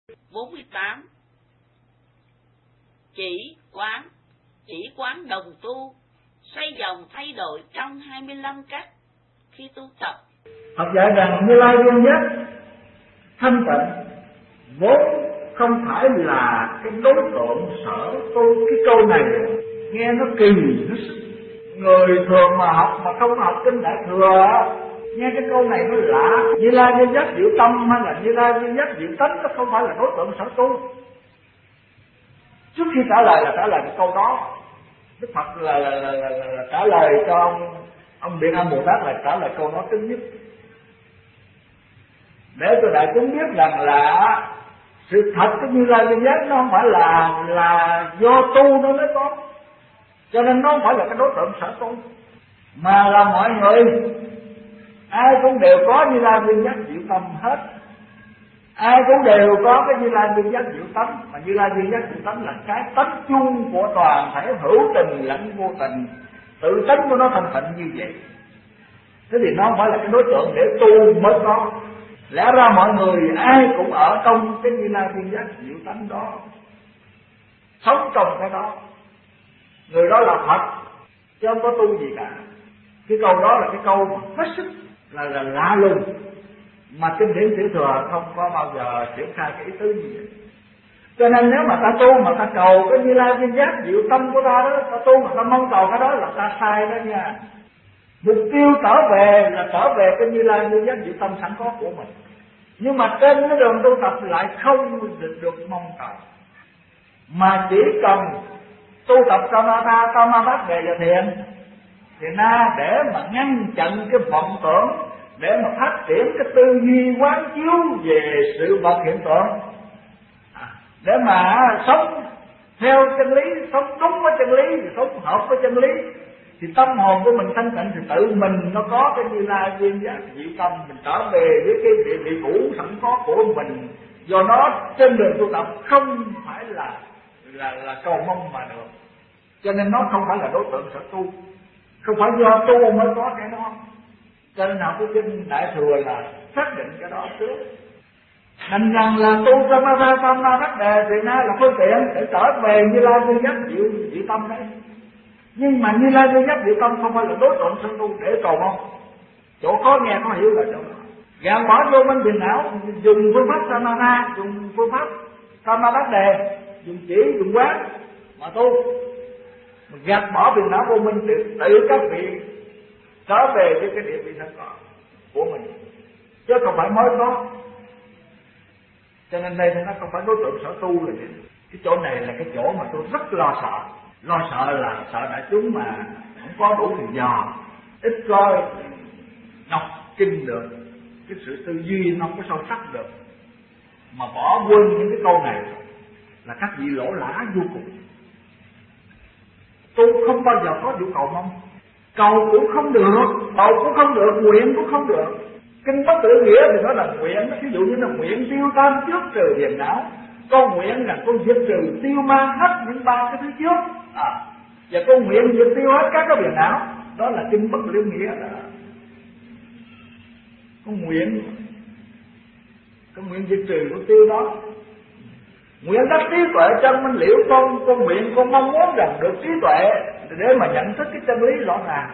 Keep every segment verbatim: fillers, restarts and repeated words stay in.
bốn mươi tám. Chỉ quán, chỉ quán đồng tu, xoay vòng thay đổi trong hai mươi lăm cách khi tu tập. Phật dạy rằng Như Lai duy nhất thanh tịnh vốn không phải là cái đối tượng sở tu. Cái câu này nghe nó kỳ, nó người thường mà học mà không học kinh Đại Thừa nghe cái câu này nó lạ. Như Lai duy nhất diệu tâm hay là Như Lai duy nhất diệu tánh, nó không phải là đối tượng sở tu. Trước khi trả lời là trả lời cái câu đó, Đức Phật là, là, là, là, là trả lời cho ông ông Điện Âm Bồ Tát là trả lời câu đó thứ nhất, để cho đại chúng biết rằng là sự thật cái Như Lai duy nhất nó không phải là là do tu nó mới có, cho nên nó không phải là cái đối tượng sở tu, mà là mọi người ai cũng đều có Như Lai duy nhất diệu tâm hết, ai cũng đều có cái Như Lai duy nhất diệu tánh, mà Như Lai duy nhất diệu tánh là cái tánh chung của toàn thể hữu tình lẫn vô tình, tự tánh của nó thanh tịnh như vậy. Thế thì nó không phải là cái đối tượng để tu mới có. Lẽ ra mọi người ai cũng ở trong cái Như Lai duy nhất diệu tánh đó, sống trong cái đó, người đó là Phật chứ không có tu gì cả. Cái câu đó là cái câu hết sức là là lạ lùng, mà kinh điển tiểu thừa không có bao giờ triển khai cái ý tứ như vậy. Cho nên nếu mà ta tu mà ta cầu cái Như Lai duy nhất diệu tâm của ta đó, ta tu mà ta mong cầu cái đó là ta sai đó nha. Mục tiêu trở về là trở về cái Như Lai duy nhất diệu tâm sẵn có của mình, nhưng mà trên cái đường tu tập lại không được, được mong cầu, mà chỉ cần tu tập Samatha, Samadhi về và thiền thiền na để mà ngăn chặn cái vọng tưởng, để mà phát triển cái tư duy quán chiếu về sự vật hiện tượng, để mà sống theo chân lý, sống đúng với chân lý, sống hợp với chân lý, thì tâm hồn của mình thanh tịnh, thì tự mình nó có cái Như Lai duy nhất diệu tâm, mình trở về với cái địa vị cũ sẵn có của mình. Do đó trên đường tu tập không phải là là là cầu mong mà được, cho nên nó không phải là đối tượng sở tu, không phải do tu mới có cái đó. Cho nên học cái kinh Đại Thừa là xác định cái đó trước, đành rằng là tu Samatha Samadhi đề thì nó là phương tiện để trở về Như Lai duy nhất diệu diệu tâm đấy. Nhưng mà Như Lai duy nhất diệu tâm không phải là đối tượng sở tu để cầu mong. Chỗ khó nghe khó hiểu là chỗ đó. Gạt bỏ vô minh phiền não, dùng phương pháp Samatha, dùng phương pháp Samadhi đề, dùng chỉ dùng quán mà tu, gạt bỏ phiền não vô minh, tự, tự các vị trở về với cái địa vị sẵn có của mình, chứ không phải mới có. Cho nên đây nó không phải đối tượng sở tu là gì. Cái chỗ này là cái chỗ mà tôi rất lo sợ. Lo sợ là sợ đại chúng mà không có đủ thời giờ, ít coi đọc kinh được, cái sự tư duy nó không có sâu sắc được, mà bỏ quên những cái câu này là các vị lỗ lã vô cùng. Tôi không bao giờ có vụ cầu mong, cầu cũng không được, cầu cũng không được, nguyện cũng không được. Kinh Bất Tự Nghĩa thì nó là nguyện, ví dụ như là nguyện tiêu tam trước trừ phiền não. Con nguyện là con diệt trừ tiêu ma hết những ba cái thứ trước, à, và con nguyện diệt tiêu hết các cái phiền não. Đó là Kinh Bất Tự Nghĩa đó. Con nguyện, con nguyện diệt trừ con tiêu đó. Nguyện đắc trí tuệ chân minh liễu, con con nguyện con mong muốn rằng được trí tuệ để mà nhận thức cái chân lý rõ ràng.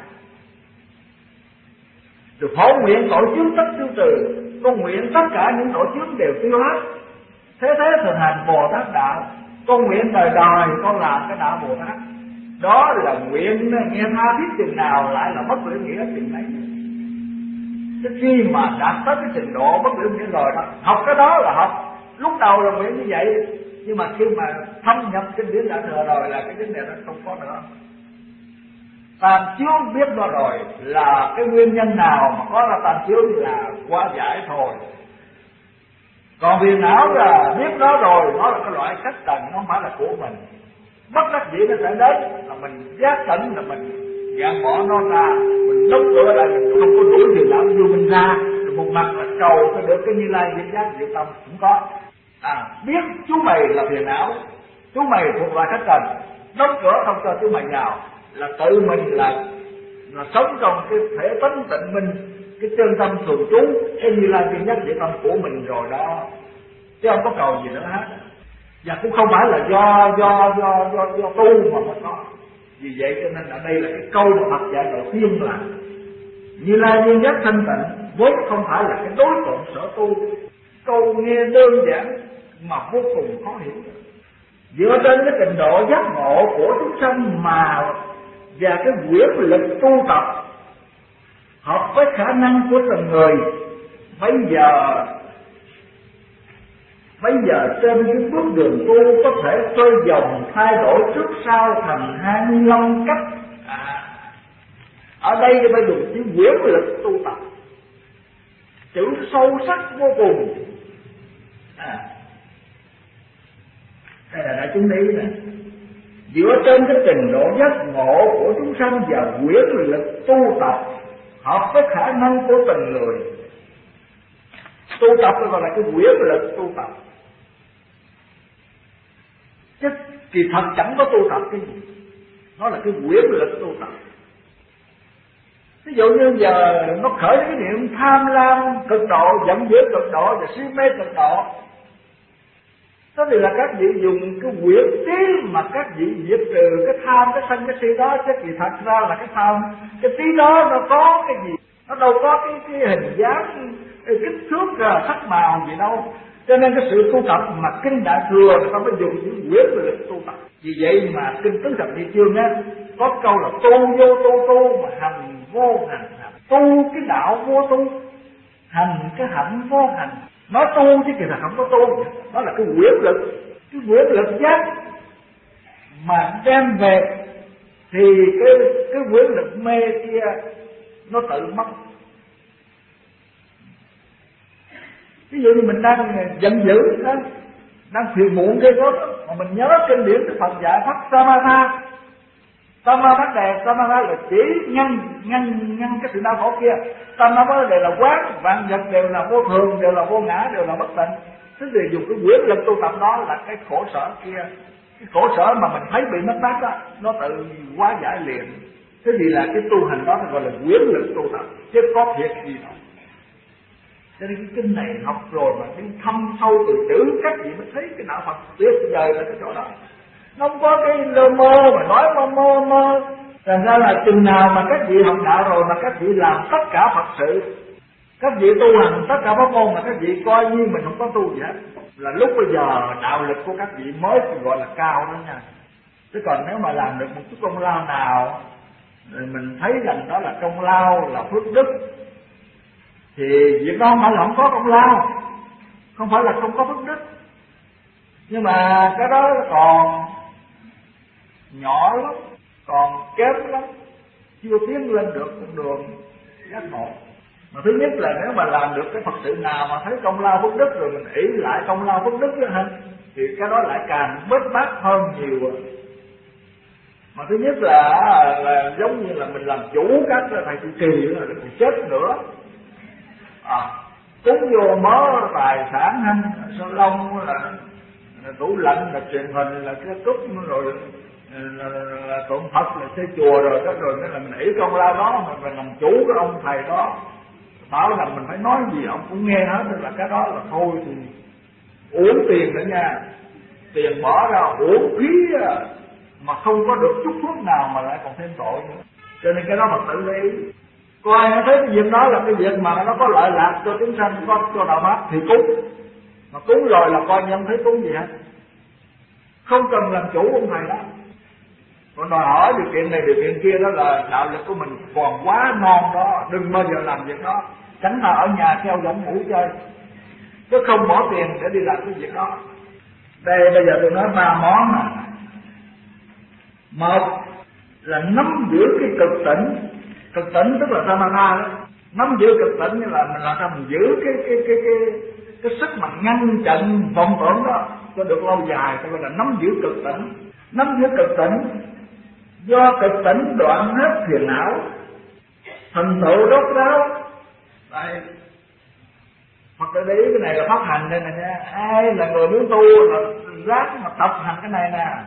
Được phổ nguyện tội chướng tất tiêu trừ, con nguyện tất cả những tội chướng đều tiêu hết. Thế thế thường hành Bồ Tát đạo, con nguyện đời đời con làm cái đạo Bồ Tát. Đó là nguyện nghe tha thiết chừng nào lại là bất liễu nghĩa chừng đấy. Thế khi mà đạt tới cái trình độ bất liễu nghĩa rồi đó, học cái đó là học. Lúc đầu là nguyện như vậy, nhưng mà khi mà thâm nhập kinh điển Đại Thừa rồi là cái vấn đề đó không có nữa. Tam chiếu biết nó rồi là cái nguyên nhân nào mà có ra tam chiếu thì là quá giải thôi. Còn phiền não là biết nó rồi, nó là cái loại cách tầng, nó không phải là của mình. Bất đắc dĩ nó sẽ đến là mình giác tỉnh, là mình gạt bỏ nó ra, mình đóng cửa lại, mình không có đuổi phiền não vô mình ra. Rồi một mặt là cầu cho được cái Như Lai diệu giác diệu tâm cũng có. À, biết chú mày là phiền não, chú mày thuộc loại cách tầng, đóng cửa không cho chú mày vào, là tự mình là là sống trong cái thể tánh tịnh minh, cái chân tâm thường trú cái Như Lai duy nhất diệu tâm của mình rồi đó. chứ không có cầu gì nữa hết. Và cũng không phải là do do do do, do tu mà mới có. Vì vậy cho nên ở đây là cái câu mà Phật dạy đầu tiên là Như Lai duy nhất thanh tịnh vốn không phải là cái đối tượng sở tu. Câu nghe đơn giản mà vô cùng khó hiểu. Dựa trên cái trình độ giác ngộ của chúng sanh mà và cái quyển lực tu tập hợp với khả năng của từng người, bây giờ bây giờ trên cái bước đường tu có thể xoay vòng thay đổi trước sau thành hai mươi lăm cách. À, ở đây thì phải dùng chữ quyển lực tu tập, chữ sâu sắc vô cùng. À, đây là đại chúng ý này. Dựa trên cái trình độ giác ngộ của chúng sanh và quyển lực tu tập hợp với khả năng của từng người. Tu tập gọi là cái quyển lực tu tập, chứ kỳ thật chẳng có tu tập cái gì, nó là cái quyển lực tu tập. Ví dụ như giờ nó khởi cái niệm tham lam cực độ, giận dữ cực độ và si mê cực độ, đó thì là các vị dùng cái quyển trí mà các vị diệt trừ cái tham, cái sân, cái si đó. Chứ kỳ thật ra là cái tham, cái trí đó nó có cái gì, nó đâu có cái, cái hình dáng, cái kích thước, sắc màu gì đâu. Cho nên cái sự tu tập mà kinh Đại Thừa người ta mới dùng những quyển lực tu tập. Vì vậy mà kinh Tứ Thập Nhị Chương á có câu là tu vô tu tu mà hành vô hành hành. Tu cái đạo vô tu, hành cái hạnh vô hành. Nói tu chứ kỳ thật không có tu, đó là cái quyển lực, cái quyển lực giác mà đem về thì cái cái quyển lực mê kia nó tự mất. Ví dụ như mình đang giận dữ đó, đang phiền muộn cái đó, mà mình nhớ kinh điển của Phật dạy pháp Samatha. Samatha đề, Samatha là chỉ ngăn ngăn ngăn cái sự đau khổ kia. Samatha đề là quán, vạn vật đều là vô thường, đều là vô ngã, đều là bất tịnh. Tức là dùng cái quyển lực tu tập đó là cái khổ sở kia, cái khổ sở mà mình thấy bị mất mát đó, nó tự hóa giải liền. Thế thì là cái tu hành đó thì gọi là quyển lực tu tập, chứ có thiệt gì đâu. Cho nên cái kinh này học rồi mà đi thâm sâu từ chữ, các vị mới thấy cái đạo Phật tuyệt vời là cái chỗ đó. Nó không có cái lơ mơ mà nói mơ mơ mơ. Thành ra là chừng nào mà các vị học đạo rồi mà các vị làm tất cả Phật sự, các vị tu hành tất cả pháp môn mà các vị coi như mình không có tu gì hết, là lúc bây giờ đạo lực của các vị mới gọi là cao đó nha. Chứ còn nếu mà làm được một chút công lao nào rồi mình thấy rằng đó là công lao, là phước đức, thì việc đó không phải là không có công lao, không phải là không có phước đức, nhưng mà cái đó còn nhỏ lắm, còn kém lắm, chưa tiến lên được con đường giác ngộ. Mà thứ nhất là nếu mà làm được cái Phật sự nào mà thấy công lao phước đức rồi mình ỷ lại công lao phước đức đó ha, thì cái đó lại càng bết bát hơn nhiều. Mà thứ nhất là, là giống như là mình làm chủ các thầy trụ trì là mình chết nữa. À, cúng vô mớ tài sản hành sao lông là, là tủ lạnh, là truyền hình, là cái cúp rồi là, là, là tượng Phật, là xây chùa rồi đó, rồi nên là mình ỷ công lao đó mà mình làm chủ cái ông thầy đó, bảo là mình phải nói gì ông cũng nghe hết. Nên là cái đó là thôi thì uổng tiền nữa nha, tiền bỏ ra uổng phí à, mà không có được chút phước nào mà lại còn thêm tội nữa. Cho nên cái đó mà tự lý. Coi nó thấy cái việc đó là cái việc mà nó có lợi lạc cho chúng sanh, có cho đạo pháp thì cúng. Mà cúng rồi là coi như không thấy cúng gì hết, không cần làm chủ ông thầy đó. Còn đòi hỏi điều kiện này điều kiện kia đó là đạo lực của mình còn quá non đó, đừng bao giờ làm việc đó. Tránh là ở nhà theo dõng ngủ chơi, chứ không bỏ tiền để đi làm cái việc đó. Đây bây giờ tôi nói ba món này. Một là nắm giữ cái cực tỉnh. Cực tỉnh tức là samatha đó. Nắm giữ cực tỉnh như là mình làm sao mình giữ cái cái cái cái cái sức mà ngăn chặn vọng tưởng đó cho được lâu dài, tôi gọi là nắm giữ cực tỉnh. Nắm giữ cực tỉnh, do cực tỉnh đoạn hết phiền não, thành tựu đốt ráo. Đây, hoặc là để ý cái này là pháp hành đây nè nha. Ai là người muốn tu là ráng mà tập hành cái này nè.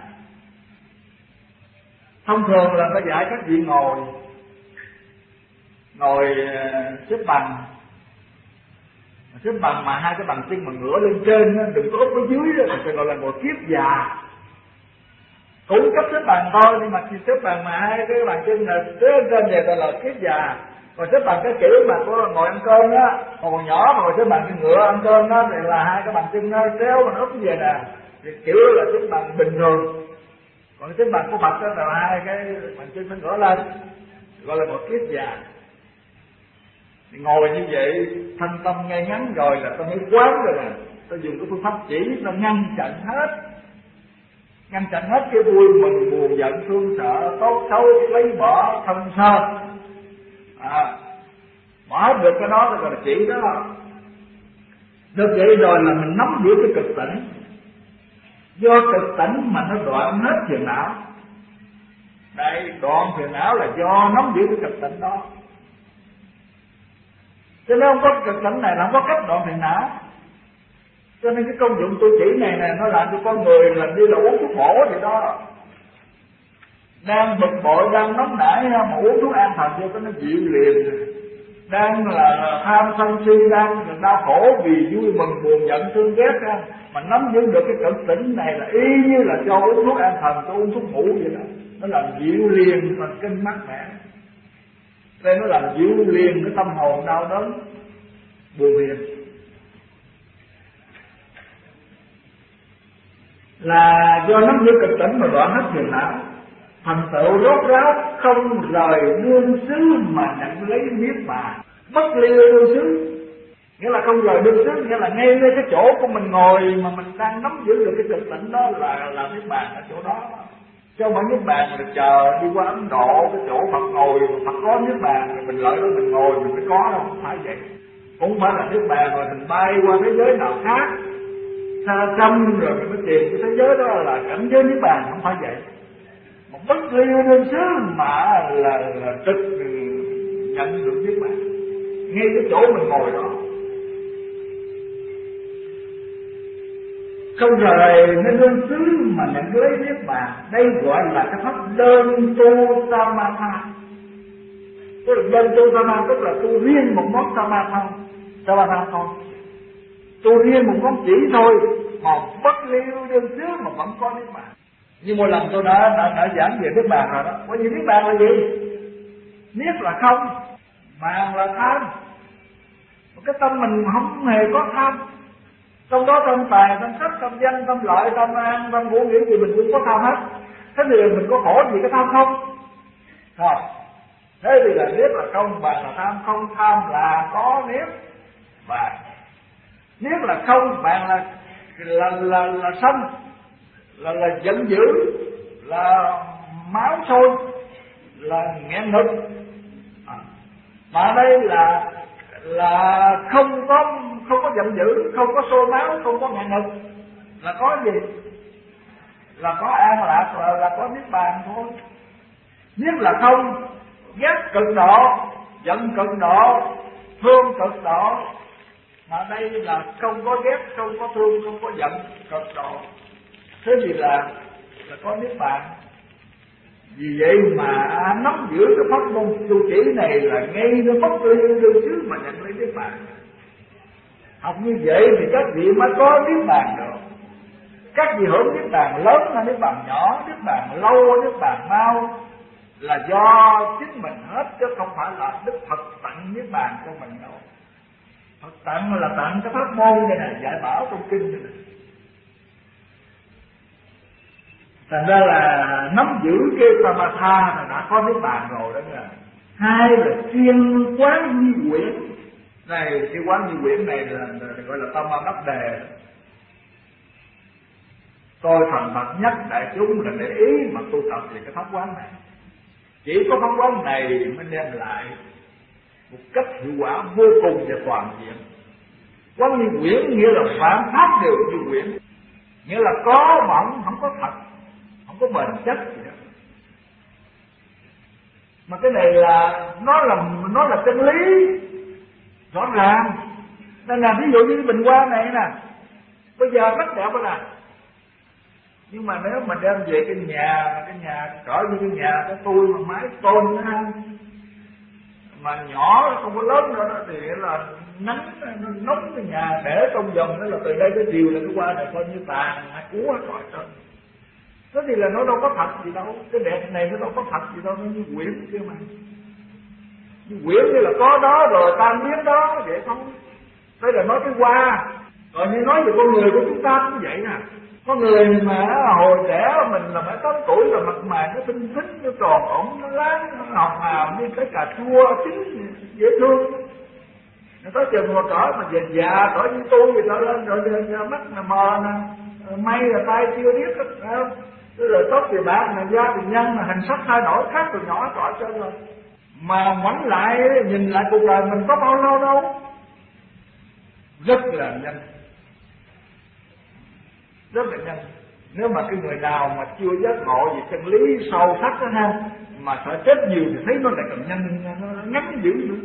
Thông thường là ta dạy các vị ngồi ngồi xếp bằng, Xếp bằng mà hai cái bàn chân mà ngửa lên trên đó, đừng có úp ở dưới đó, thì gọi là ngồi kiết già. Cũng cấp xếp bằng thôi, nhưng mà xếp bằng mà hai cái bàn chân là trên trên về gọi là kiết già. Còn xếp bằng cái kiểu mà có ngồi ăn cơm đó, còn nhỏ mà ngồi xếp bằng cái ngựa ăn cơm đó, thì là hai cái bàn chân nó kéo mà nó úp về nè, thì kiểu đó là xếp bằng bình thường. Còn xếp bằng của Phật đó là hai cái bàn chân nó ngửa lên, gọi là một kiết già. Thì ngồi như vậy thanh tâm ngay ngắn rồi là ta mới quán rồi nè, ta dùng cái phương pháp chỉ ta ngăn chặn hết, ngăn chặn hết cái vui mừng buồn giận thương sợ tốt xấu lấy bỏ thân sơ, à, bỏ hết được cái đó rồi là chỉ đó. Được vậy rồi là mình nắm giữ cái cực tỉnh, do cực tỉnh mà nó đoạn hết phiền não. Đây, đoạn phiền não là do nắm giữ cái cực tỉnh đó. Cho nên không có cực tỉnh này là không có cách đoạn phiền não. Cho nên cái công dụng tôi chỉ này nè, nó làm cho con người là như là uống thuốc bổ vậy đó. Đang bực bội, đang nóng nảy mà uống thuốc an thần vô cái nó dịu liền. Đang là tham sân si, đang đau khổ vì vui mừng buồn giận thương ghét ra, mà nắm giữ được cái cực tỉnh này là y như là cho uống thuốc an thần, cho uống thuốc ngủ vậy đó. Nó làm dịu liền thần kinh mát mẻ. Đây nó làm dịu liền cái tâm hồn đau đớn buồn phiền. Là do nắm giữ cực tỉnh mà đoạn hết phiền não, thành tựu rốt ráo không rời đương xứ mà nhận lấy niết bàn. Bất ly đương xứ nghĩa là không rời đương xứ, nghĩa là ngay ngay cái chỗ của mình ngồi mà mình đang nắm giữ được cái cực tỉnh đó là là niết bàn ở chỗ đó. Chứ không phải niết bàn mà chờ đi qua Ấn Độ cái chỗ Phật ngồi, Phật có niết bàn rồi mình lợi đó mình ngồi mình mới có đâu, không phải vậy. Cũng phải là niết bàn rồi mình bay qua thế giới nào khác xa xăm rồi mình mới tìm cái thế giới đó là cảnh giới niết bàn, không phải vậy. Một bất ly đương xứ mà là là trực nhận được niết bàn ngay cái chỗ mình ngồi đó, không rời nên đương xứ mà nhận lấy niết bàn. Đây gọi là cái pháp đơn tu samatha. Tức là đơn tu samatha tức là tu riêng một món samatha, samatha thôi, tu riêng một món chỉ thôi mà bất ly đương xứ mà vẫn có niết bàn. Như mỗi lần tôi đã, đã, đã giảng về niết bàn rồi đó. Bởi vì niết bàn là gì? Niết là không, bàn là tham. Cái tâm mình không hề có tham. Trong đó tâm tài, tâm sắc, tâm danh, tâm lợi, tâm an, tâm ngũ nghĩa gì mình cũng có tham hết. Thế thì mình có khổ gì cái tham không? Rồi. Thế thì là niết là không, bàn là tham. Không tham là có niết bàn. Niết là không, bàn là là là, là, là sanh, là là giận dữ, là máu sôi, là nghẹn ngực. À. Mà đây là là không có không có giận dữ, không có sôi máu, không có nghẹn ngực, là có gì? Là có an lạc, là, là có niết bàn thôi. Niết là không, ghét cực độ, giận cực độ, thương cực độ. Mà đây là không có ghét, không có thương, không có giận cực độ. Thế thì là là có niết bàn. Vì vậy mà nắm giữ cái pháp môn tu chỉ này là ngay nó bất ly đương xứ mà nhận lấy niết bàn. Học như vậy thì các vị mới có niết bàn được. Các vị hưởng niết bàn lớn hay niết bàn nhỏ, niết bàn lâu, niết bàn mau là do chính mình hết, chứ không phải là Đức Phật tặng niết bàn cho mình đâu. Phật tặng là tặng cái pháp môn này này, dạy bảo trong kinh này. Thành ra là nắm giữ cái samatha là đã có niết bàn rồi đó nha. Hai là chuyên quán nhi quyển. Này, cái quán nhi quyển này là, là, là gọi là tâm ma đắp đề. Tôi thành thật nhất đại chúng là để ý mà tu tập về cái pháp quán này. Chỉ có pháp quán này mới đem lại một cách hiệu quả vô cùng và toàn diện. Quán nhi quyển nghĩa là phản pháp đều nhi quyển, nghĩa là có mà không, không có thật, không có bền chất gì đó. Mà cái này là nó là nó là chân lý rõ ràng. Nên là ví dụ như cái bình hoa này nè, bây giờ rất đẹp rồi nè, nhưng mà nếu mà đem về cái nhà, cái nhà cỡ như cái nhà của tôi mà mái tôn ha, mà nhỏ không có lớn nữa đó, thì là nắng nó nóng cái nhà để trong vòng đó là từ đây tới chiều là cái hoa này coi như tàn cúa trọi trơn. Thế thì là nó đâu có thật gì đâu, cái đẹp này nó đâu có thật gì đâu, nó như quyển kia mà. Như quyển như là có đó rồi tan biến đó vậy thôi. Đây là nói cái hoa. Còn như nói về con người của chúng ta cũng vậy nè. Con người mà hồi trẻ mình là phải tám tuổi là mặt mày nó xinh xinh, nó tròn ổng, nó láng, nó ngọt ngào như cái cà chua chín dễ thương. Nó tới chừng mà cỡ mà về già cỡ như tôi thì nó lên rồi giờ mắt là mờ nè, may là tay chưa biết đó. Rồi tóc thì bạc mà da thì nhân mà hình sắc thay đổi khác từ nhỏ trọi trơn rồi. Mà ngoảnh lại nhìn lại cuộc đời mình có bao lâu đâu. Rất là nhanh. Rất là nhanh. Nếu mà cái người nào mà chưa giác ngộ về chân lý sâu sắc đó ha, mà sợ chết nhiều thì thấy nó lại càng nhanh, nó ngắn dữ nữa.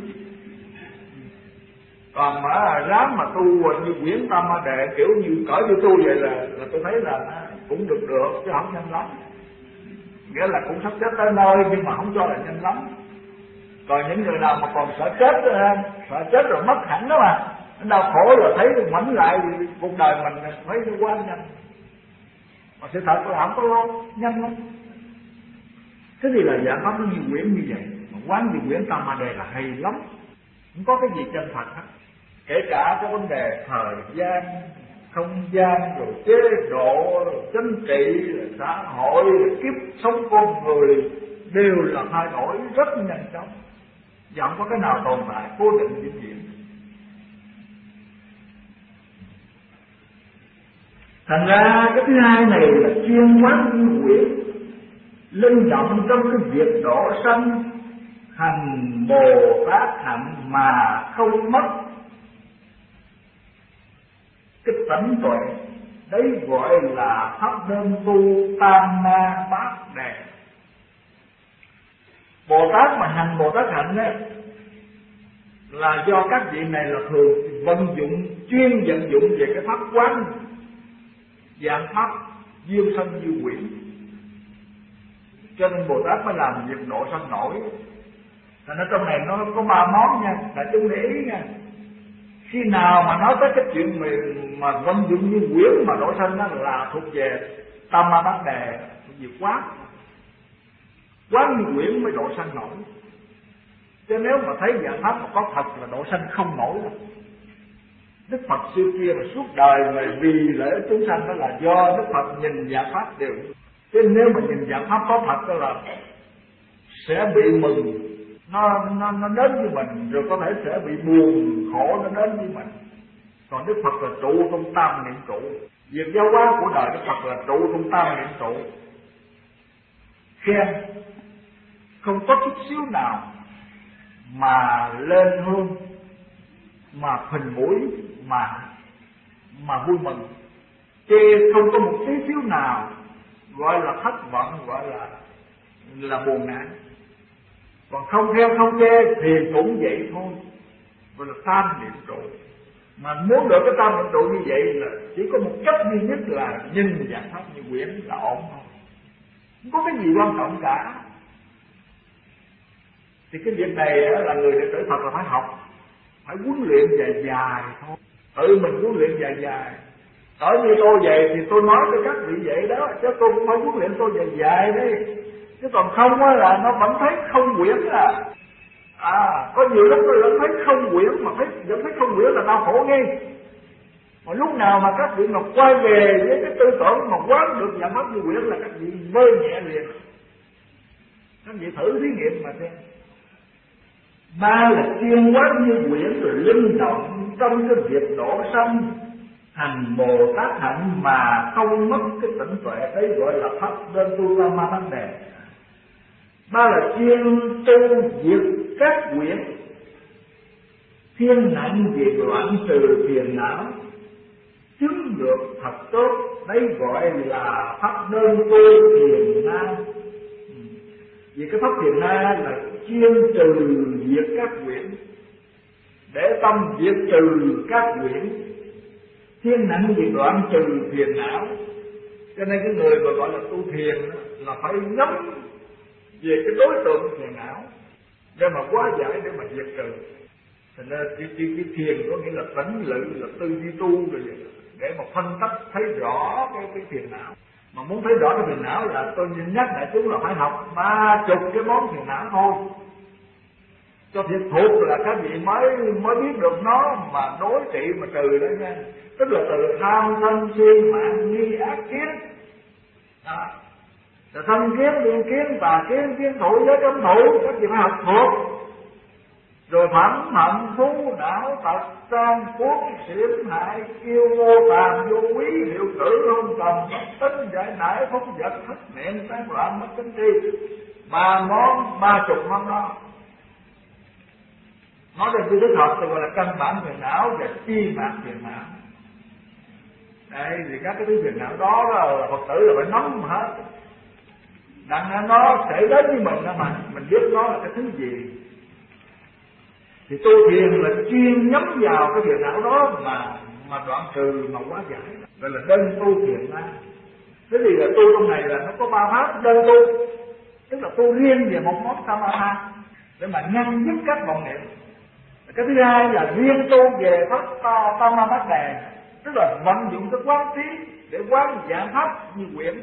Còn mà ráng mà tu như Quyển Tam Ma Đề kiểu như cỡ như tu vậy là, là tôi thấy là cũng được được chứ không nhanh lắm. Nghĩa là cũng sắp chết tới nơi nhưng mà không cho là nhanh lắm. Còn những người nào mà còn sợ chết đó, sợ chết rồi mất hẳn đó mà, nó đau khổ rồi thấy ngoảnh lại thì cuộc đời mình thấy nó quá nhanh. Mà sự thật là không có lâu, nhanh lắm. Thế thì là giải pháp nó như Quyển như vậy. Mà quán như Quyển Tam Ma Đề là hay lắm. Không có cái gì chân thật hết. Kể cả cái vấn đề thời gian, không gian, rồi chế độ, rồi chính trị, rồi xã hội, rồi kiếp sống con người đều là thay đổi rất nhanh chóng. Và không có cái nào tồn tại cố định vĩnh viễn. Thành ra cái thứ hai này là chuyên quán như Quyển, linh động trong cái việc độ sanh, hành Bồ Tát hạnh mà không mất cái tánh tuệ. Đấy gọi là pháp đơn tu Tam Ma Bát Đề. Bồ Tát mà hành Bồ Tát hạnh ấy, là do các vị này là thường vận dụng, chuyên vận dụng về cái pháp quán dạng pháp duyên sanh như Quyển. Cho nên Bồ Tát mới làm việc độ sanh nổi. Thành ra trong này nó có ba món nha, đại chúng để ý nha. Khi nào mà nói tới cái chuyện mà, mà vận dụng như Quyển mà độ sanh đó là thuộc về Tam Ma Bát Đề, thuộc về quán. Quán như Quyển mới độ sanh nổi. Chứ nếu mà thấy dạng pháp mà có thật là độ sanh không nổi đâu. Đức Phật xưa kia mà suốt đời mà vì lợi ích chúng sanh đó là do Đức Phật nhìn dạng pháp đều. Chứ nếu mà nhìn dạng pháp có thật đó là sẽ bị mừng, nó nó nó đến với mình, rồi có thể sẽ bị buồn khổ nó đến với mình. Còn Đức Phật là trụ trong tam niệm trụ. Việc giáo hóa của đời Đức Phật là trụ trong tam niệm trụ. Khen không có chút xíu nào mà lên hương, mà phình mũi, mà mà vui mừng. Chê không có một tí xíu nào gọi là thất vọng, gọi là là buồn nản. Còn không khen không chê thì cũng vậy thôi, gọi là tam niệm trụ. Mà muốn được cái tam niệm trụ như vậy là chỉ có một cách duy nhất là nhìn dạng pháp như Quyển là ổn thôi, không có cái gì quan trọng cả. Thì cái việc này là người đệ tử Phật là phải học, phải huấn luyện dài dài thôi. Tự mình huấn luyện dài dài. Ở như tôi vậy thì tôi nói với các vị vậy đó, chứ tôi cũng phải huấn luyện tôi dài dài đi. Chứ còn không á là nó vẫn thấy không Quyển à. À, có nhiều lúc tôi vẫn thấy không Quyển, mà thấy, vẫn thấy không Quyển là đau khổ nghe. Mà lúc nào mà các vị mà quay về với cái tư tưởng mà quán được dạng pháp như Quyển là các vị vơi nhẹ liền. Các vị thử thí nghiệm mà xem. Ba là chuyên quán như Quyển rồi linh động trong cái việc độ sanh, hành Bồ Tát hạnh mà không mất cái tỉnh tuệ. Đấy gọi là pháp đơn tu Tam Ma Bát Đề. Ba là chuyên tu diệt các quyển, thiên nặng việc loạn trừ phiền não, chứng được thật tốt. Đấy gọi là pháp đơn tu thiền na. Vì cái pháp thiền na là chuyên trừ diệt các quyển, để tâm diệt trừ các quyển, thiên nặng việc loạn trừ phiền não. Cho nên cái người mà gọi là tu thiền là phải nhắm về cái đối tượng phiền não để mà hóa giải, để mà diệt trừ. Thành ra cái, cái, cái thiền có nghĩa là tĩnh lự, là tư duy tu rồi để mà phân tích thấy rõ cái, cái phiền não. Mà muốn thấy rõ cái phiền não là tôi nhắc đại chúng là phải học ba chục cái món phiền não thôi, cho thiệt thuộc là các vị mới mới biết được nó mà đối trị mà trừ đó nha. Tức là từ tham sân si mạng nghi ác kiến đó. Rồi thân kiến, biên kiến, tà kiến, kiến thủ, giới cấm thủ, các vị phải học thuộc. Rồi phẩm hận phú não tật trang quốc xiểm hại kiêu mô tàn vô quý hiệu tử không tầm tính giải nải phúc vật thất niệm tán loạn mất tính tri. Ba món ba chục món đó nói đến chi thức học thì gọi là căn bản phiền não và chi mạng phiền não. Đây thì các cái thứ phiền não đó là Phật tử là phải nắm hết. Đặng nó sẽ đến với mình đó mà mình biết nó là cái thứ gì. Thì tu thiền là chuyên nhắm vào cái phiền não đó mà mà đoạn trừ mà hóa giải. Gọi là đơn tu thiền ma. Thế thì là tu trong này là nó có ba pháp đơn tu, tức là tu riêng về một món samatha để mà ngăn dứt các vọng niệm. Cái thứ hai là riêng tu về pháp tam ma bát đề, tức là vận dụng cái quán trí để quán dạng pháp như quyển.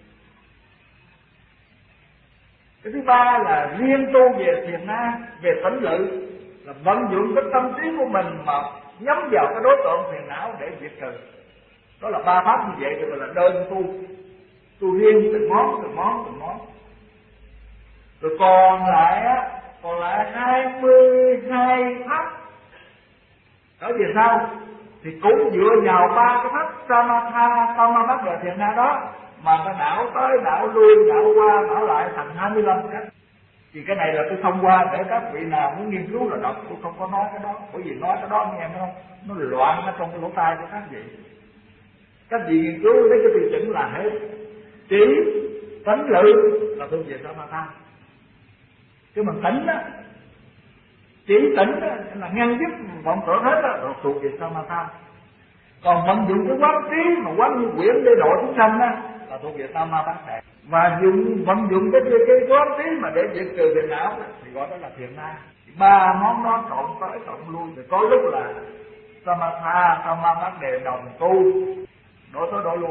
Cái thứ ba là riêng tu về thiền na, về tĩnh lự, là vận dụng cái tâm trí của mình mà nhắm vào cái đối tượng phiền não để diệt trừ. Đó là ba pháp như vậy thì gọi là đơn tu, tu riêng từng món từng món từng món. Rồi còn lại á, còn lại hai mươi hai pháp. Đó về sau thì cũng dựa vào ba cái pháp samatha, tam bát đề thiền na đó mà ta đảo tới đảo lui, đảo qua đảo lại thành hai mươi lăm cách. Thì cái này là tôi thông qua để các vị nào muốn nghiên cứu là đọc, tôi không có nói cái đó, bởi vì nói cái đó nghe không, nó loạn ở trong cái lỗ tai của các vị. Các vị nghiên cứu lấy cái tiêu chuẩn là hết trí, tánh lự là thuộc về samatha. Chứ mình tánh đó, chỉ tĩnh đó, là ngăn dứt vọng tưởng hết đó, rồi thuộc về samatha. Còn vận dụng cái quán trí mà quán như quyển để độ chúng sanh đó là thuộc về tam ma bát đề. Và dùng vận dụng cái cái, cái quán trí mà để diệt trừ phiền não thì gọi đó là thiền na. Ba món đó cộng tới cộng lui thì có lúc là samatha, tam ma bát đề đồng tu, đổi tới đổi luôn.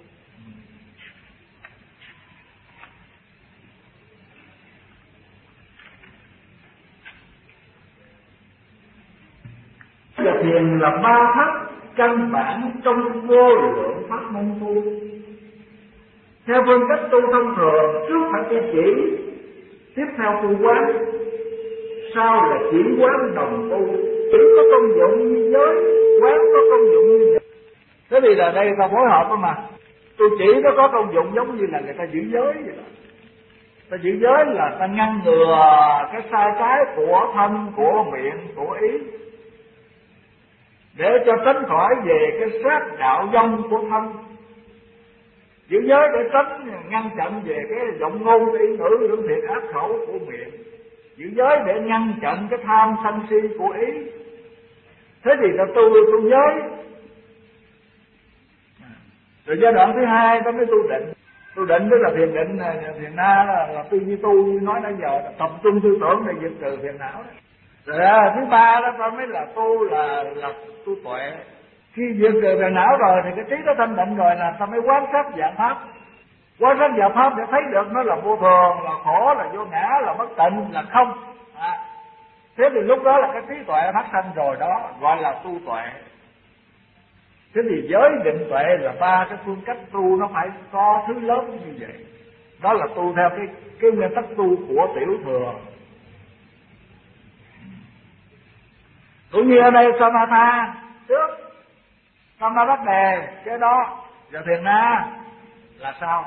Và thiền là ba pháp căn bản trong vô lượng pháp môn tu. Theo phương cách tu thông thường, trước phải tu chỉ, tiếp theo tu quán, sau là chỉ quán đồng tu. Chỉ có công dụng như giới, quán có công dụng như giới. Thế thì là đây ta phối hợp đó mà. Tu chỉ nó có công dụng giống như là người ta giữ giới vậy đó. Ta giữ giới là ta ngăn ngừa cái sai trái của thân, của miệng, của ý, để cho tránh khỏi về cái sát đạo dâm của thân. Giữ giới để tránh ngăn chặn về cái giọng ngôn ý ngữ lưỡng thiệt ác khẩu của miệng. Giữ giới để ngăn chặn cái tham sân si của ý. Thế thì ta tu tu giới. Rồi giai đoạn thứ hai ta mới tu định. Tu định tức là thiền định, thiền na là, là tư duy tu nói nãy giờ, tập trung tư tưởng để diệt trừ phiền não đó. Rồi à, thứ ba đó ta mới là tu là là tu tuệ. Khi diệt trừ phiền não rồi thì cái trí nó thanh định rồi là ta mới quán sát dạng pháp. Quán sát dạng pháp để thấy được nó là vô thường, là khổ, là vô ngã, là bất tịnh, là không. À, thế thì lúc đó là cái trí tuệ phát sanh rồi đó, gọi là tu tuệ. Thế thì giới định tuệ là ba cái phương cách tu nó phải có thứ lớn như vậy. Đó là tu theo cái cái nguyên tắc tu của tiểu thừa. Cũng như ở đây samatha trước, tam ma bát đề cái đó, và thiền na là sao?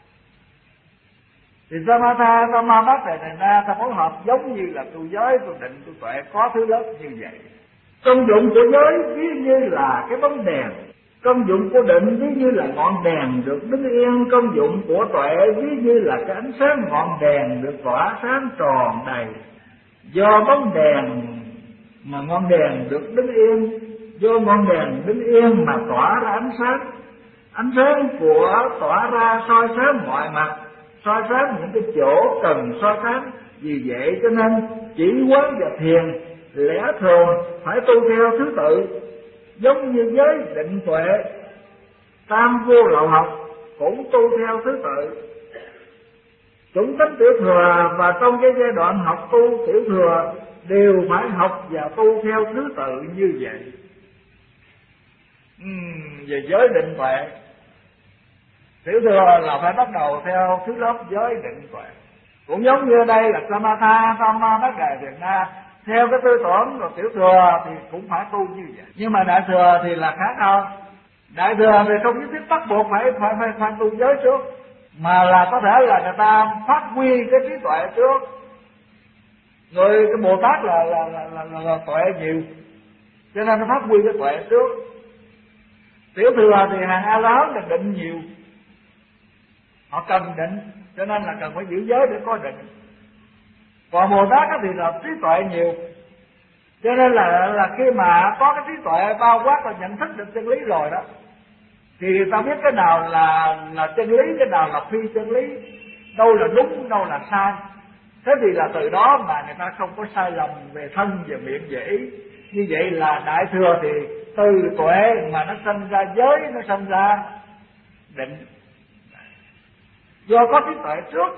Thì samatha, tam ma bát đề, thiền na ta phối hợp giống như là tu giới, tu định, tu tuệ có thứ lớn như vậy. Công dụng của giới ví như là cái bóng đèn, công dụng của định ví như là ngọn đèn được đứng yên, công dụng của tuệ ví như là cái ánh sáng ngọn đèn được tỏa sáng tròn đầy. Do bóng đèn mà ngọn đèn được đứng yên, do ngọn đèn đứng yên mà tỏa ra ánh sáng. Ánh sáng của tỏa ra soi sáng mọi mặt, soi sáng những cái chỗ cần soi sáng. Vì vậy cho nên chỉ quán và thiền lẽ thường phải tu theo thứ tự, giống như giới định tuệ, tam vô lậu học cũng tu theo thứ tự. Chủng tánh tiểu thừa và trong cái giai đoạn học tu tiểu thừa đều phải học và tu theo thứ tự như vậy. Uhm, về giới định tuệ, tiểu thừa là phải bắt đầu theo thứ lớp giới định tuệ. Cũng giống như đây là Samatha, Tama, Bát Đề, Thiền Na, theo cái tư tưởng rồi tiểu thừa thì cũng phải tu như vậy. Nhưng mà đại thừa thì là khác hơn. Đại thừa thì không nhất thiết bắt buộc phải phải phải, phải tu giới trước, mà là có thể là người ta phát huy cái trí tuệ trước. Người cái Bồ Tát là là là, là, là, là tuệ nhiều, cho nên nó phát huy cái tuệ trước. Tiểu thừa thì hàng A La Hán là định nhiều, họ cần định, cho nên là cần phải giữ giới để có định. Còn Bồ Tát thì là trí tuệ nhiều, cho nên là là khi mà có cái trí tuệ bao quát và nhận thức được chân lý rồi đó, thì ta biết cái nào là là chân lý, cái nào là phi chân lý, đâu là đúng, đâu là sai. Thế thì là từ đó mà người ta không có sai lầm về thân, về miệng, về ý. Như vậy là đại thừa thì từ tuệ mà nó sinh ra giới, nó sinh ra định. Do có trí tuệ trước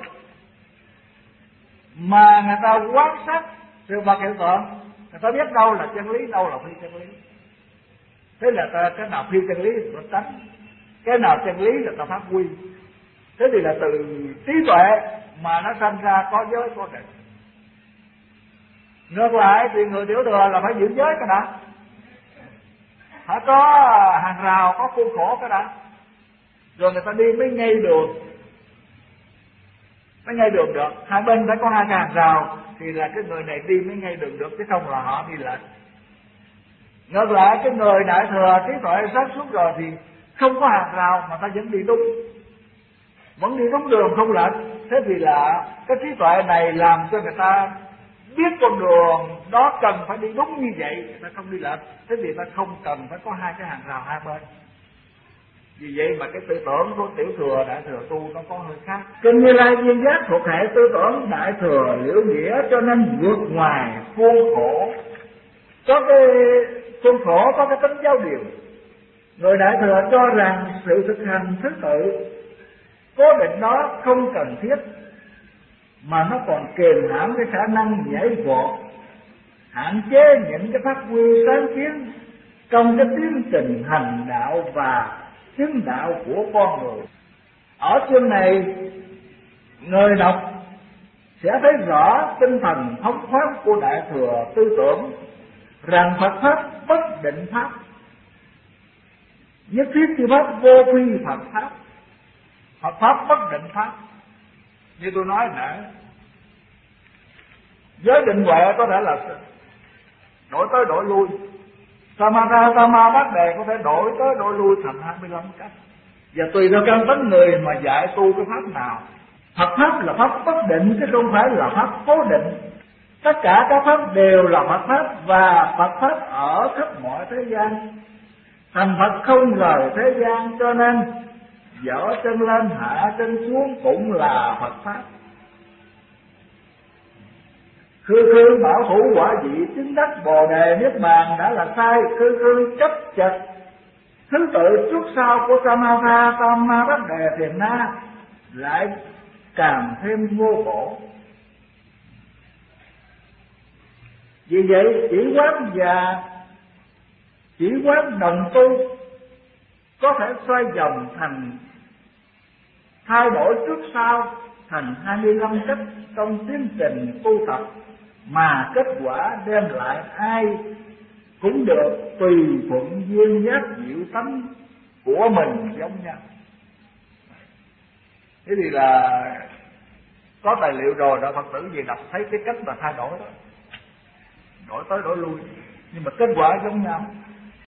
mà người ta quan sát sự vật hiện tượng, người ta biết đâu là chân lý, đâu là phi chân lý. Thế là ta, cái nào phi chân lý thì ta tránh, cái nào chân lý là ta phát huy. Thế thì là từ trí tuệ mà nó sinh ra có giới có định. Ngược lại thì người tiểu thừa là phải giữ giới cái đã, phải có hàng rào, có khuôn khổ cái đã, rồi người ta đi mới ngay đường, mới ngay đường được. Hai bên phải có hai cái hàng rào thì là cái người này đi mới ngay đường được, chứ không là họ đi lệch. Ngược lại cái người đại thừa trí tuệ sáng suốt rồi thì không có hàng rào mà ta vẫn đi đúng, vẫn đi đúng đường không lệch. Thế thì là cái trí tuệ này làm cho người ta biết con đường đó cần phải đi đúng như vậy, người ta không đi lệch. Thế thì ta không cần phải có hai cái hàng rào hai bên. Vì vậy mà cái tư tưởng của tiểu thừa đại thừa tu nó có hơi khác. Kinh Như Lai Viên Giác thuộc hệ tư tưởng đại thừa liễu nghĩa, cho nên vượt ngoài khuôn khổ. Có cái khuôn khổ, có cái tính giáo điều. Người đại thừa cho rằng sự thực hành thứ tự cố định đó không cần thiết, mà nó còn kềm hãm cái khả năng nhảy vọt, hạn chế những cái phát huy sáng kiến trong cái tiến trình hành đạo và chứng đạo của con người. Ở chương này, người đọc sẽ thấy rõ tinh thần phóng khoáng của đại thừa tư tưởng rằng Phật pháp bất định pháp, nhất thiết chư pháp vô phi Phật pháp. Phật pháp bất định pháp, như tôi nói nãy, giới định huệ có thể là đổi tới đổi lui, Samatha, Tama, Bát Đề có thể đổi tới đổi lui thành hai mươi lăm cách, và tùy theo căn tánh người mà dạy tu cái pháp nào. Phật pháp là pháp bất định chứ không phải là pháp cố định. Tất cả các pháp đều là Phật pháp, và Phật pháp ở khắp mọi thế gian. Thành Phật không rời thế gian, cho nên dở chân lên hạ chân xuống cũng là Phật pháp. Khư khư bảo thủ quả vị chứng đắc Bồ Đề Niết Bàn đã là sai. Khư khư chấp chật thứ tự trước sau của Samatha, Tama, Bát Đề, Thiền Na lại càng thêm vô khổ. Vì vậy chỉ quán và chỉ quán đồng tu có thể xoay vòng thành thay đổi trước sau thành hai mươi lăm cách trong tiến trình tu tập, mà kết quả đem lại ai cũng được tùy thuận duyên giác diệu tánh của mình giống nhau. Thế thì là có tài liệu rồi đó, Phật tử gì đọc thấy cái cách mà thay đổi đó, đổi tới đổi lui, nhưng mà kết quả giống nhau.